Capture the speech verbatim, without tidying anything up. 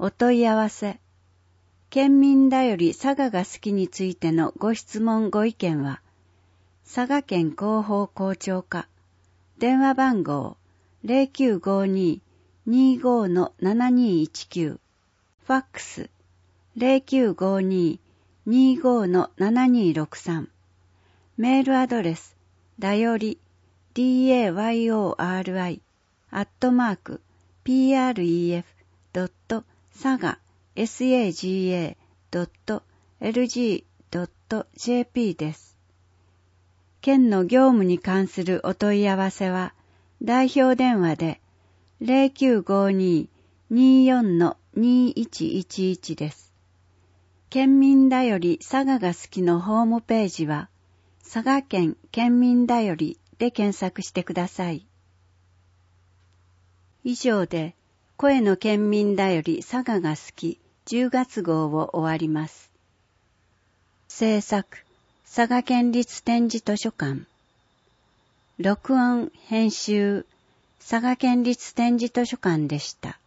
お問い合わせ。県民だより佐賀が好きについてのご質問ご意見は、佐賀県広報校長課、電話番号 ゼロきゅうごに にーごー ななにーいちきゅう、ファックス ゼロきゅうごに にーごー ななにーろくさん、メールアドレス、だより、ダヨリ、アットマーク、プレフ ドット サガ サガ ドット エルジー ドット ジェーピー です。県の業務に関するお問い合わせは、代表電話で ゼロきゅうごに にーよん にーいちいちいち です。県民だより佐賀が好きのホームページは、佐賀県県民だよりで検索してください。以上で、声の県民だより佐賀が好きじゅうがつ号を終わります。制作、佐賀県立展示図書館。録音、編集、佐賀県立展示図書館でした。